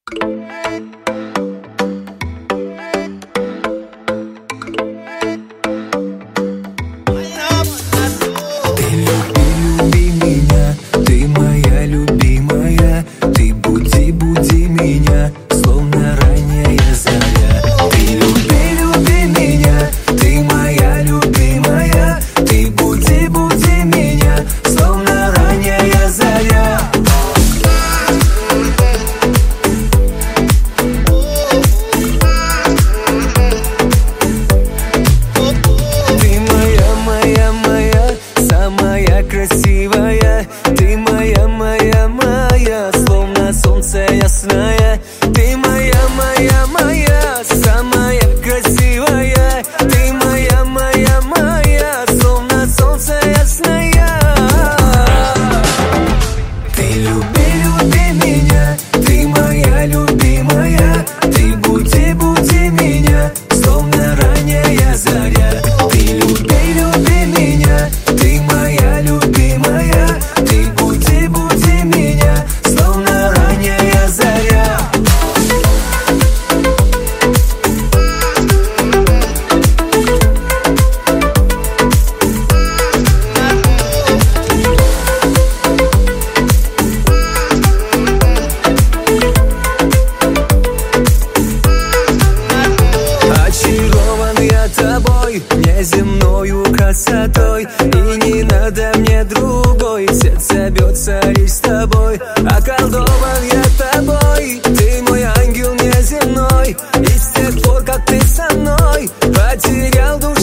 Красивая, ты моя, моя, моя, словно солнце ясное. Ты моя, моя, моя, самая красивая. Ты моя, моя, моя, словно солнце ясное. Ты люби, люби меня, ты моя любимая. Ты буди, буди меня, словно ранняя заря. Ты люби, люби меня, ты моя любимая. Ты буди, буди меня, словно ранняя заря. Очарован я тобой, неземною красотой, и не надо мне другой. Сердце бьется лишь с тобой, околдован я тобой. Ты мой ангел неземной, и с тех пор, как ты со мной, потерял душу.